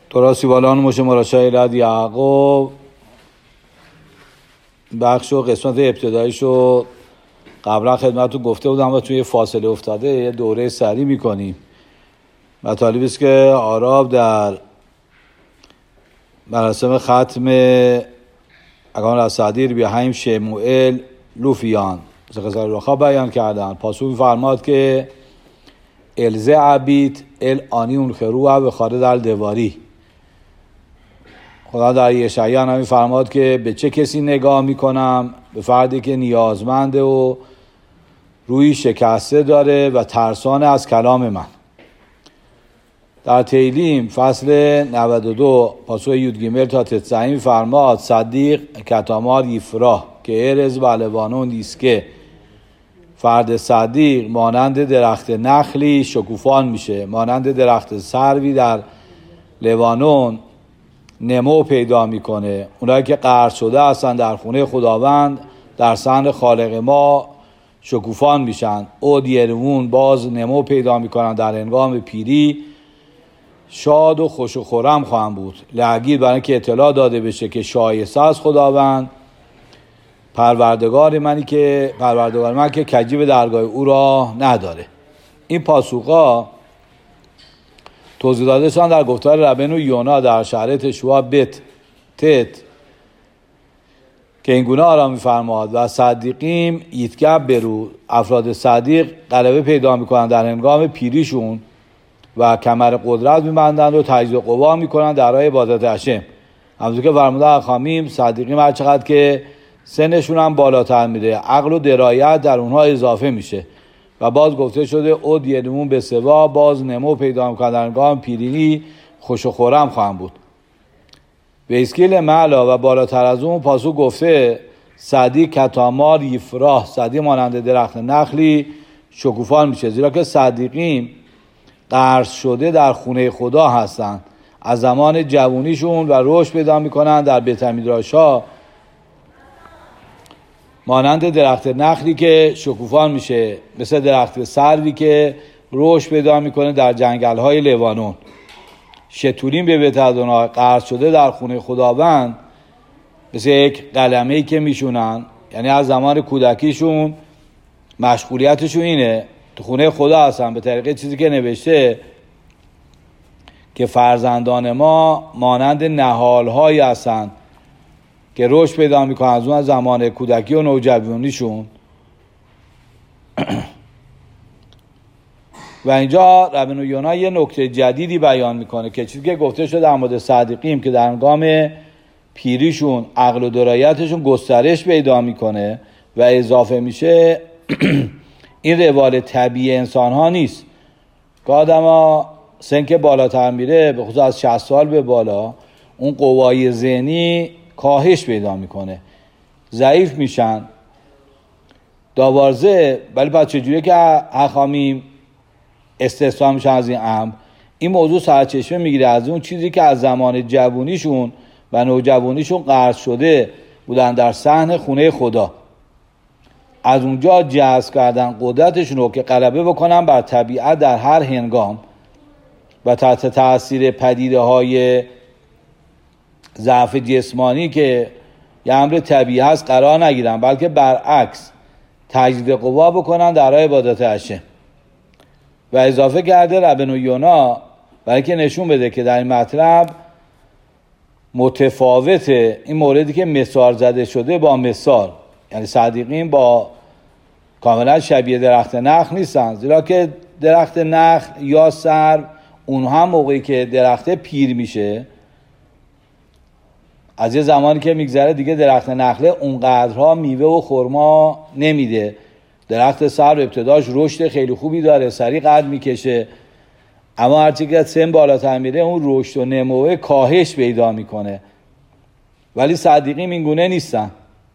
دراستی بالان مشه مراشای لد یعقوب بخش و قسمت ابتداییشو قبلا خدمتتون گفته بودم و توی فاصله افتاده یه دوره سری میکنیم. مطالبی است که آراب در مراسم ختم اقان اسادیر بی حیم شموئل لوفیان زقزار رخا بیان کردن. پاسخ می‌فرماد که الزه عبید ال آنی اون خروع و خارج در دواری. خدا در یشعیا هم می‌فرماد که به چه کسی نگاه میکنم؟ به فردی که نیازمنده و روی شکسته داره و ترسان از کلام من. در تیلیم فصل 92 پاسخ یودگیمل تا تتزعیم فرماد صدیق کتامار یفراه که ارز و لبانون نیست که فرد صدیق مانند درخت نخلی شکوفان میشه، مانند درخت سروی در لبانون نمو پیدا میکنه. اونایی که قرض شده هستن در خونه خداوند در صحن خالق ما شکوفان میشن. او دیرمون باز نمو پیدا میکنن، در هنگام پیری شاد و خوش و خرم خواهم بود. لعگیر برای که اطلاع داده بشه که شایسته از خداوند پروردگار من که کجی به درگاه او را نداره. این پاسوقا توضیح داده شدن در گفتار ربنو یونا در شهر تشوع بت تت که این گونه آرام می‌فرماد و صدیقیم یتگب برو، افراد صدیق غلبه پیدا میکنن در هنگام پیریشون و کمر قدرت میبندند و تجدید قوا میکنند در راه عبادت هشم. همونطور که فرموده اخامیم صدیقیم هر چقدر که سنشون هم بالاتر میره عقل و درایت در اونها اضافه میشه و باز گفته شده او دیدمون به سوا باز نمو پیدا میکنند در هنگام پیرینی خوش و خرم خواهم بود. به اسکیل معلا و بالاتر از اون پاسو گفته صدیق کتامار یفراه، صدیق مانند درخت نخلی شکوفان میشه، زیرا که صدیقیم قرض شده در خونه خدا هستند. از زمان جوونیشون و رشد پیدا میکنن در بیت میدراشا مانند درخت نخلی که شکوفان میشه، مثل درخت سروی که رشد پیدا میکنه در جنگل‌های لبنان. شتولیم به بیت ادونای قرض شده در خونه خداوند مثل یک قلمه‌ای که میشونن، یعنی از زمان کودکیشون مشغولیتشون اینه تو خونه خدا هستن به طریق چیزی که نوشته که فرزندان ما مانند نهال‌هایی هستن که رشد پیدا میکنن از اون زمان کودکی و نوجوانیشون. و اینجا ربنو یونا یه نکته جدیدی بیان میکنه که چیزی که گفته شده در مورد صدیقیم که در هنگام پیریشون عقل و درایتشون گسترش پیدا میکنه و اضافه میشه این روال طبیعی انسان ها نیست که آدم ها سن که بالاتر میره به خصوص از 60 سال به بالا اون قوای ذهنی کاهش پیدا میکنه، ضعیف میشن، داوارزه. ولی بعد چجوریه که اخامیم استثنا میشن از این امر؟ این موضوع سرچشمه میگیره از اون چیزی که از زمان جوونیشون و نوجوانیشون قرض شده بودن در صحن خونه خدا، از اونجا جذب کردن قدرتشون رو که غلبه بکنن بر طبیعت در هر هنگام و تحت تاثیر پدیده های ضعف جسمانی که یه امر طبیعی هست قرار نگیرن، بلکه برعکس تجدید قوا بکنن در راه عبادت هشم. و اضافه کرده ربنو یونا برای که نشون بده که در این مطلب متفاوته این موردی که مثال زده شده با مثال، یعنی صدیقین با کاملا شبیه درخت نخل نیستن، زیرا که درخت نخل یا سرو اونها موقعی که درخت پیر میشه از یه زمانی که میگذره دیگه درخت نخله اونقدرها میوه و خرما نمیده. درخت سرو ابتداش رشد خیلی خوبی داره، سریع قد میکشه، اما هرچی که سن بالاتر میره اون رشد و نموه کاهش پیدا میکنه. ولی صدیقین این گونه نیستن.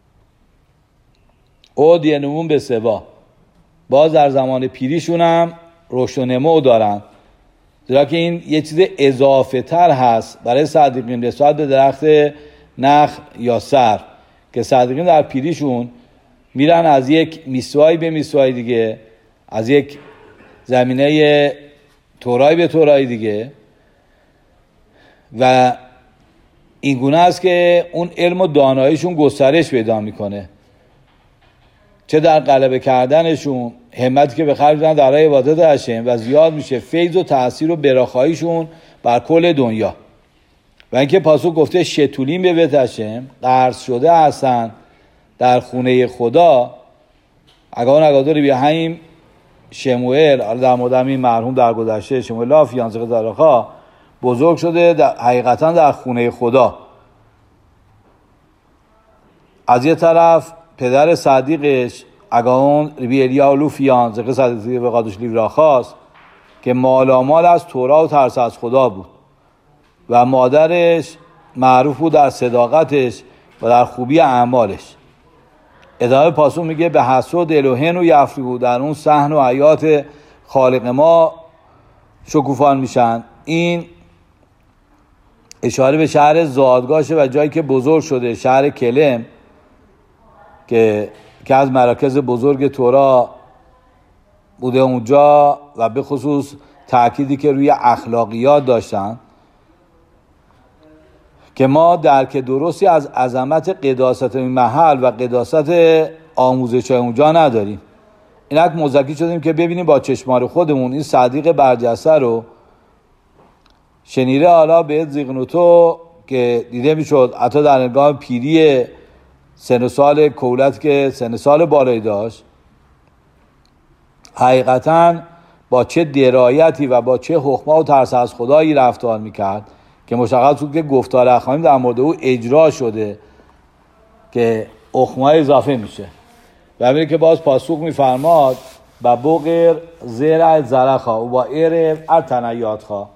او دینمون به سوا باز در زمان پیریشون هم رشد و نمو دارن، زیرا که این یه چیز اضافه تر هست برای صدیقین نسبت به درخت نخل یا سرو که صدیقین در پیریشون میرن از یک میسوایی به میسوایی دیگه، از یک زمینه تورای به تورای دیگه و این گونه است که اون علم و داناییشون گسترش پیدا میکنه، چه در غلبه کردنشون، همتی که به خرج میدن در راه عبادت هاشم، و زیاد میشه فیض و تأثیر و براخاییشون بر کل دنیا. و اینکه پاسخ گفته شتولیم به بیت هاشم، قرض شده هستن در خونه خدا. اگه نگادر بیاهیم شموئیل، در مورد این مرحوم در گذشته شموئیل لافیان زقدارخا بزرگ شده حقیقتا در خونه خدا. از یه طرف پدر صدیقش اگاون ربی الیا لوفیان زقه صدیقی به قادش لیورا خواست که مالامال از تورا و ترس از خدا بود و مادرش معروف بود در صداقتش و در خوبی اعمالش. ادامه پاسخ میگه به حسود الوهن و یفریقو، در اون صحن و حیات خالق ما شکوفان میشن. این اشاره به شهر زادگاشه و جایی که بزرگ شده، شهر کلم که از مراکز بزرگ تورا بوده اونجا و به خصوص تأکیدی که روی اخلاقیات داشتن که ما درک درستی از عظمت قداست این محل و قداست آموزش اونجا نداریم. اینک مزکی شدیم که ببینیم با چشمان خودمون این صدیق برجسته رو. شنیره حالا به زیغنوتو که دیده میشد حتی در هنگام پیری سن و سال کولت که سن سال بالایی داشت، حقیقتاً با چه درایتی و با چه حکمه و ترس از خدایی رفتار میکرد که مشخص بود که گفتار اخوانیم در مورد او اجرا شده که حکمه اضافه میشه. و میره که باز پاسخ میفرماد با بغیر زرع زرخا و با ایر ارتنیات خوا.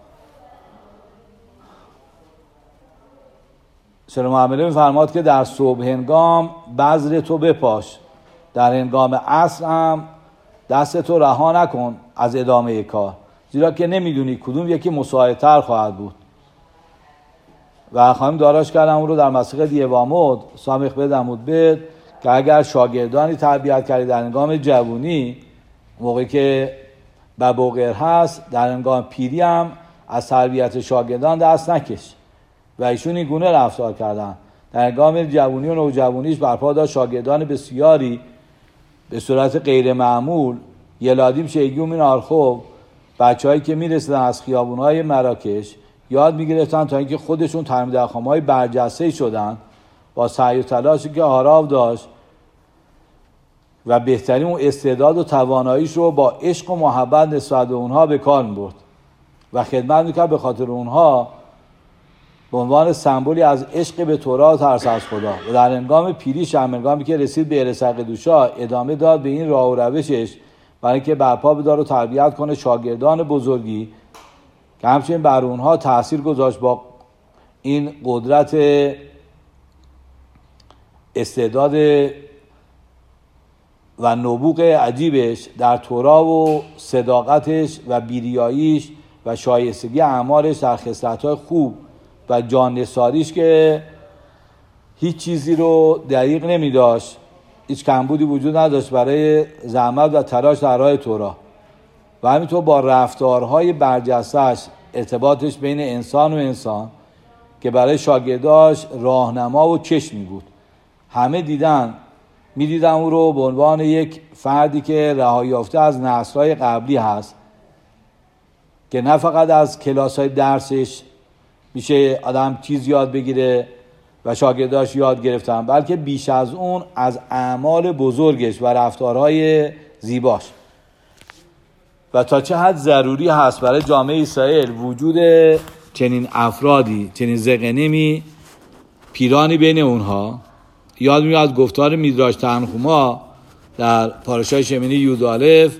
سلام عمله میفرماد که در صبح هنگام بذر تو بپاش، در هنگام عصر هم دست تو رها نکن از ادامه کار، زیرا که نمیدونی کدوم یکی مساعدتر خواهد بود. و خانم داراش کردم اون رو در مسیح دیوامود سامخ بدمود بد که اگر شاگردانی تربیت کردی در هنگام جوانی، موقعی که ببوغر هست، در هنگام پیری هم از تربیت شاگردان دست نکش. و ایشون این گونه رفتار کردن. در هنگام جوانی و نوجوانیش برپا داشت شاگردان بسیاری به صورت غیر معمول یلادیم شیگیوم این آرخوب، بچه‌هایی که میرسیدن از خیابون‌های مراکش یاد میگرفتن تا اینکه خودشون تلمید اخوام‌های برجسته شدن با سعی و تلاشی که آراو داشت و بهترین اون استعداد و تواناییش رو با عشق و محبت نسبت به اونها به کار می‌برد و خدمت می‌کرد به خاطر اونها به عنوان سمبولی از عشق به تورا و ترس از خدا. و در هنگام پیریش هم، هنگامی که رسید به ارسق دوشا، ادامه داد به این راه و روشش برای اینکه برپا بدار و تربیت کنه شاگردان بزرگی که همچنین بر اونها تأثیر گذاشت با این قدرت استعداد و نبوغ عجیبش در تورا و صداقتش و بیریاییش و شایستگی اعمالش در خصلت‌های خوب و جان نثاریش که هیچ چیزی رو دریغ نمی داشت، هیچ کمبودی وجود نداشت برای زحمت و تلاش در راه تورا. و همینطور با رفتارهای برجسته‌اش، ارتباطش بین انسان و انسان که برای شاگرداش راهنما و چشمی بود. همه میدیدن او رو به عنوان یک فردی که رهایی یافته از نسل‌های قبلی هست که نه فقط از کلاس‌های درسش میشه آدم چیز یاد بگیره و شاگرداش یاد گرفتن، بلکه بیش از اون از اعمال بزرگش و رفتارهای زیباش. و تا چه حد ضروری هست برای جامعه اسرائیل وجود چنین افرادی، چنین زقنیمی، پیرانی بین اونها. یاد میاد گفتار میدراش تنخوما در پاراشای شمینی یودالف،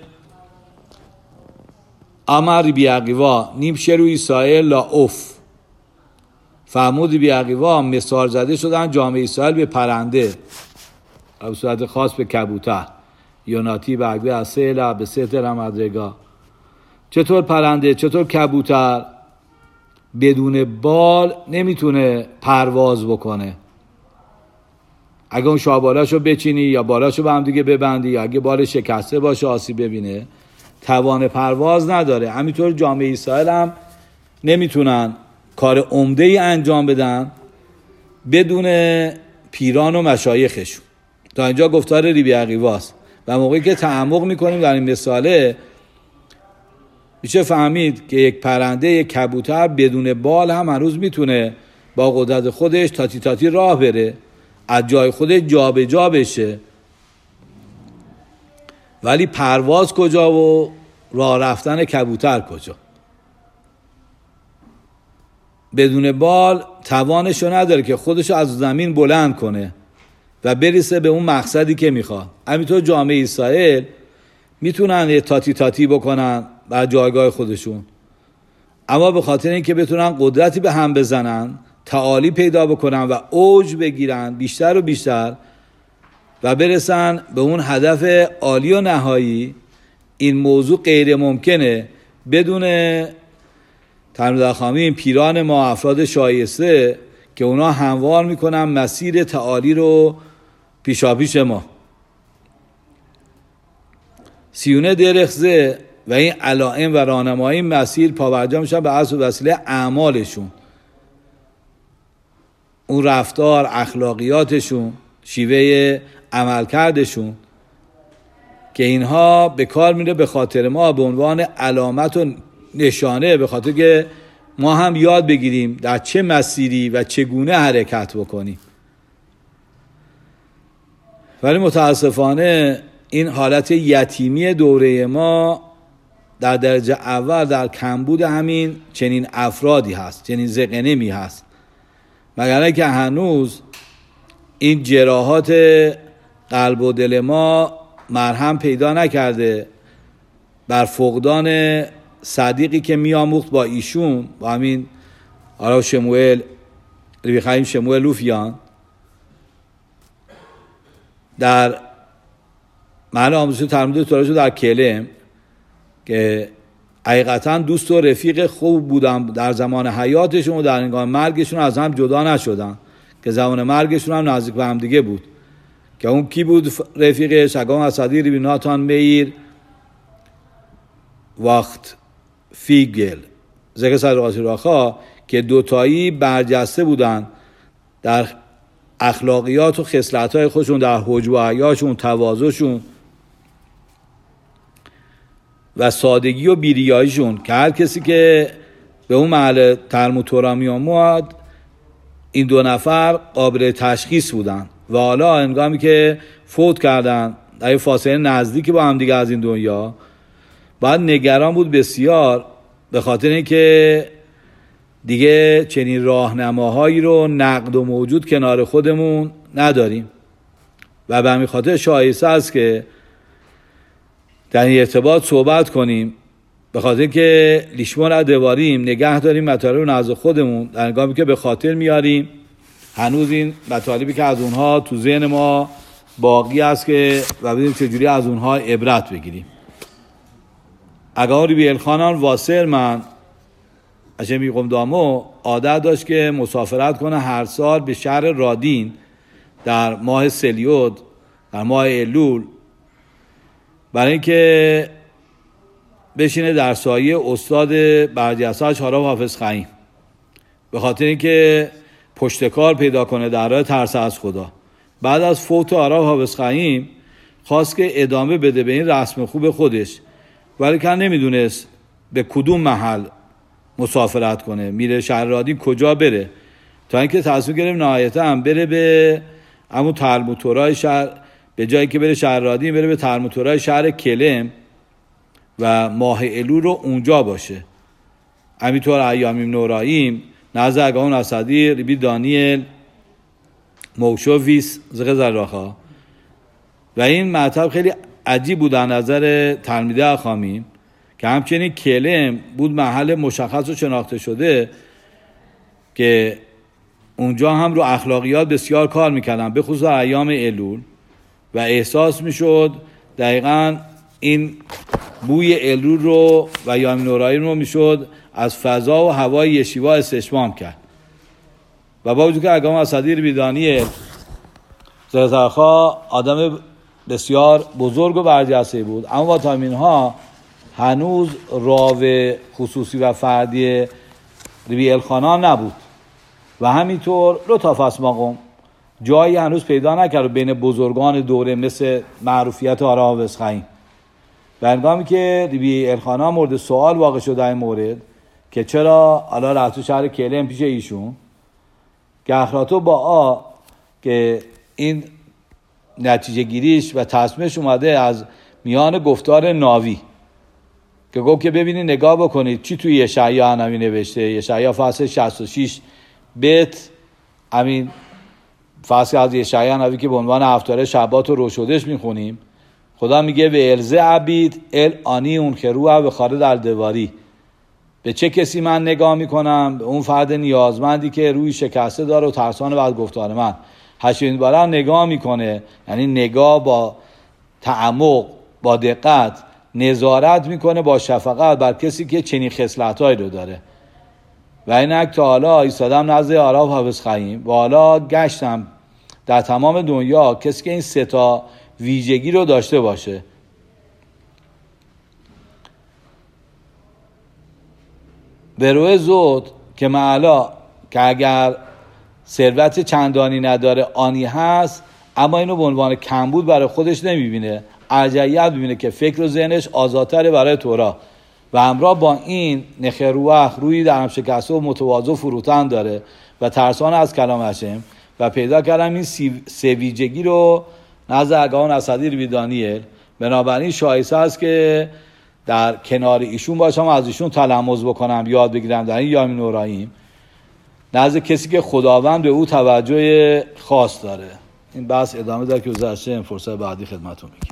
امر بیعقیوا نیم شروع اسرائیل لا اوف، فرمود بیعقیوا مثال زده شدن جامعه اسرائیل به پرنده، به صورت خاص به کبوتر، یوناتی به عقبه اصیل به ستر مدرگا. چطور پرنده، چطور کبوتر بدون بال نمیتونه پرواز بکنه؟ اگه اون شابالاشو بچینی یا بالاشو به هم دیگه ببندی یا اگه بال شکسته باشه آسیب ببینه، توان پرواز نداره. همینطور جامعه اسرائیل هم نمیتونن کار عمده ای انجام بدن بدون پیران و مشایخشون. تا اینجا گفتار ریبی عقیواست و موقعی که تعمق میکنیم در این مثاله میشه فهمید که یک پرنده، یک کبوتر بدون بال هم هنوز میتونه با قدرت خودش تاتی تاتی راه بره، از جای خودش جا به جا بشه، ولی پرواز کجا و راه رفتن کبوتر کجا؟ بدون بال توانشو نداره که خودشو از زمین بلند کنه و برسه به اون مقصدی که میخواد. همینطور جامعه اسرائیل میتونن یه تاتی تاتی بکنن بر جایگاه خودشون، اما به خاطر اینکه بتونن قدرتی به هم بزنن، تعالی پیدا بکنن و اوج بگیرن بیشتر و بیشتر و برسن به اون هدف عالی و نهایی، این موضوع غیر ممکنه بدون تلمود اخامیم، پیران ما، افراد شایسته که اونا هموار میکنن مسیر تعالی رو پیشاپیش ما. سیونه درخزه و این علائم و راهنمایی مسیر پابرجا میشن به اصل و وسیله اعمالشون، اون رفتار، اخلاقیاتشون، شیوه عملکردشون که اینها به کار میره به خاطر ما به عنوان علامت و نشانه، به خاطر که ما هم یاد بگیریم در چه مسیری و چگونه حرکت بکنیم. ولی متاسفانه این حالت یتیمی دوره ما در درجه اول در کمبود همین چنین افرادی هست، چنین زقنمی هست، مگر که هنوز این جراحات قلب و دل ما مرهم پیدا نکرده بر فقدان صدیقی که میاموخت با ایشون، با همین آراو شموئل، ربی خیم شموئل لوفیان، در محل آموزش تلمود توراشو در کلم که حقیقتا دوست و رفیق خوب بودن در زمان حیاتشون و در هنگام مرگشون از هم جدا نشدن، که زمان مرگشون هم نزدیک به هم دیگه بود. که اون کی بود رفیقش؟ اگام اسدی ربی ناتان میر وقت فیگل ذکر صدقاتی راخا، که دوتایی برجسته بودن در اخلاقیات و خصلت‌های خودشون، در حجب و حیاشون، تواضعشون و سادگی و بیریاییشون، که هر کسی که به اون محل تلمود تورا می آمد این دو نفر قابل تشخیص بودن و حالا هنگامی که فوت کردن در فاصله نزدیکی با هم دیگه از این دنیا، باید نگران بود بسیار، به خاطر اینکه دیگه چنین راهنماهایی رو نقد و موجود کنار خودمون نداریم و به همین خاطر شایسته است که در این ارتباط صحبت کنیم، به خاطر که لیشمون را دواریم نگه داریم مطالب رو نزد خودمون، در هنگامی که به خاطر میاریم هنوز این مطالبی که از اونها تو ذهن ما باقی است که و بدونیم چجوری از اونها عبرت بگیریم. اگه ربی الخانان واسر من اشه میگم دامو عادت داشت که مسافرت کنه هر سال به شهر رادین در ماه سلیود، در ماه الول، برای اینکه بشینه در سایه استاد برجسته‌اش هاراب حافظ خیم، به خاطر اینکه پشتکار پیدا کنه در راه ترس از خدا. بعد از فوت هاراب حافظ خیم خواست که ادامه بده به این رسم خوب خودش، ولی که نمیدونست به کدوم محل مسافرت کنه، میره شهر رادین کجا بره، تا اینکه تصمیم گرفت نهایتا هم بره به همون تلمود تورای شهر، به جایی که بره شهر رادین بره به تلمود تورای شهر کلم و ماه الول رو اونجا باشه. همینطور ایامیم نوراییم نزد اگاون اسدی ربی دانیل موشوویس زغ زراخا، و این مطلب خیلی عجیب بود در نظر تلمیده اخامیم که همچنین کلم بود محل مشخص و شناخته شده که اونجا هم رو اخلاقیات بسیار کار میکردن، به خصوص ایام الول، و احساس میشد دقیقاً این بوی الول رو و ایام نوراییم رو میشد از فضا و هوای یشیوا استشمام کرد. و با وجود که اگام اسدی ربی دانیل زرزرخا آدم بسیار بزرگ و برجسته بود، اما با تامین ها هنوز راو خصوصی و فردی ربی الخانان نبود و همینطور لطف مقام جایی هنوز پیدا نکرد بین بزرگان دوره مثل معروفیت آرا و اسخعیم. و هنگامی که ربی الخانان مورد سوال واقع شده این مورد که چرا حالا رفت تو شهر کلم پیش ایشون، گهراتو با که این نتیجه گیریش و تصمیمش اومده از میان گفتار ناوی که گفت که ببینید نگاه بکنید چی توی یشعیا هنوی نوشته. یشعیا فصل 66 بیت همین فصل از یشعیا هنوی که به عنوان هفتاره شبات و روشودش میخونیم. خدا میگه به الزه عبید ال آنی اون خروع و خارد الدواری. به چه کسی من نگاه میکنم؟ به اون فرد نیازمندی که روی شکسته داره و ترسان بعد گفتار من. هشتین باره نگاه میکنه، یعنی نگاه با تعمق، با دقت، نظارت میکنه با شفقت بر کسی که چنین خصلتایی رو داره. و اینک تا حالا ایستادم نزد آرا و اسخعیم و حالا گشتم در تمام دنیا کسی که این سه تا ویژگی رو داشته باشه. به روی زود که معلا که اگر ثروت چندانی نداره آنی هست، اما اینو به عنوان کمبود برای خودش نمیبینه، ارجحیت میبینه که فکر و ذهنش آزادتره برای تورا و همراه با این نخروخ روی در هم شکسته و متواضع فروتن داره و ترسان از کلام هشم. و پیدا کردم این سه ویژگی رو نزد اگاهان اسدی ربی دانیل. بنابراین شایسته است که در کنار ایشون باشم، از ایشون تلمذ بکنم، یاد بگیرم در این یامین اوراییم نزد کسی که خداوند به او توجه خاص داره. این بحث ادامه داره که گذشته فرصت بعدی خدمتتون میگم.